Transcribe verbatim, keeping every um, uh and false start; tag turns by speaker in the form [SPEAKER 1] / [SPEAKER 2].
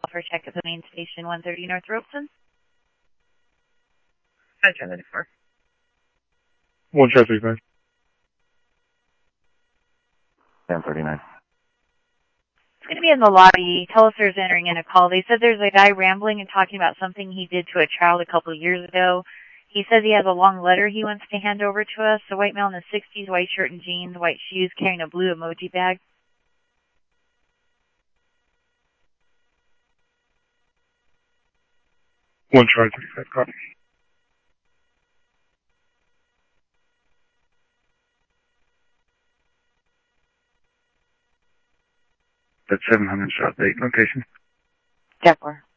[SPEAKER 1] for check at the main station, one thirty North Robeson.
[SPEAKER 2] Hi, ten ninety-four.
[SPEAKER 3] one Char thirty-five.
[SPEAKER 4] ten thirty-nine.
[SPEAKER 1] It's going to be in the lobby. Tell us there's entering in a call. They said there's a guy rambling and talking about something he did to a child a couple of years ago. He says he has a long letter he wants to hand over to us. A white male in the sixties, white shirt and jeans, white shoes, carrying a blue emoji bag.
[SPEAKER 3] one Char thirty-five, copy. That's seven hundred South eight, location.
[SPEAKER 1] Jaguar.